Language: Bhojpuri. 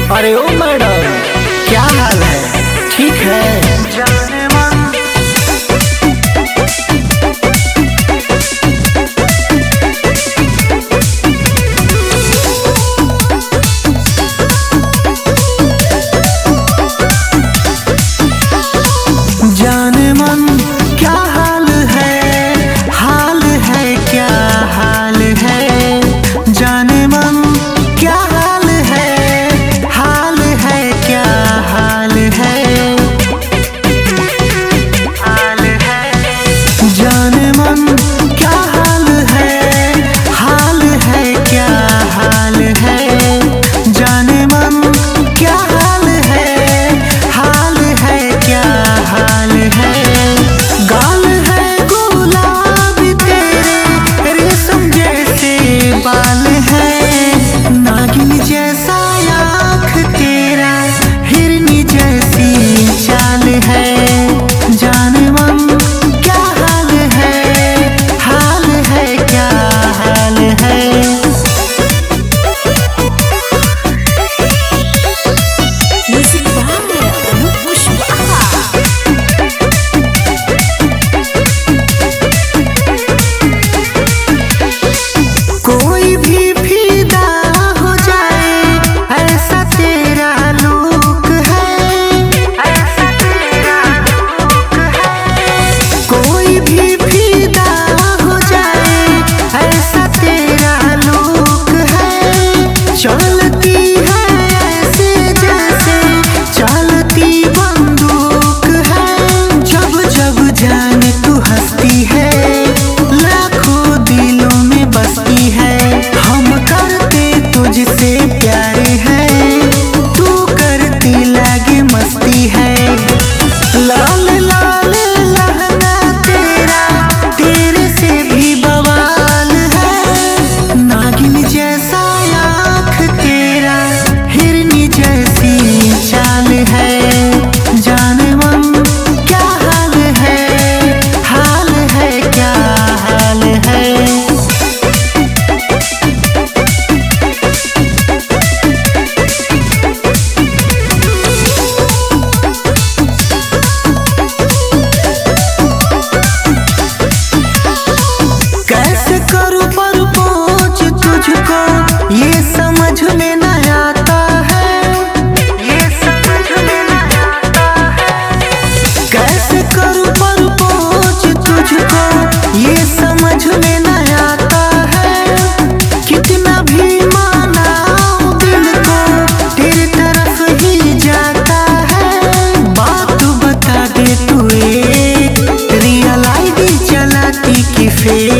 अरे ओ मैडम, क्या हाल है? ठीक है? जाने मन जाने मन क्या हाल है क्या हाल है? जाने मन क्या हाल है क्या हाल है? जाने मन क्या हाल है क्या हाल है? जाने मन क्या हाल है क्या हाल है? गाल है गुलाबी तेरे, रेशम जैसे बाल है, नागिन जैसा आँख तेरा, हिरनी जैसी चाल है। जाने मन क्या हाल है क्या हाल है? Music by Anup Pushpa. कोई भी फिदा हो जाए, ऐसा तेरा लुक है, ऐसा तेरा लुक है। कोई भी फिदा हो जाए, ऐसा तेरा लुक है। चलती है ऐसे जैसे चलती बंदूक है। जब जब जाने तू हंसती है, लाखों दिलों में बसती है। हम करते तुझसे प्यार है, तू करती लागे मस्ती है। लाल लाल लहंगा तेरा, तेरे से भी बवाल है। नागिन जैसा आँख तेरा, हिरनी जैसी चाल है। जाने मन क्या हाल है क्या हाल है? कैसे करूं प्रपोज तुझको, ये समझ में न आता है, ये समझ में न आता है। कैसे करूं प्रपोज तुझको, ये समझ में न आता है। कितना भी मनाऊं दिल को, तेरी तरफ ही जाता है। बात बता दे तू एक, रियल आईडी चलाती कि फेक?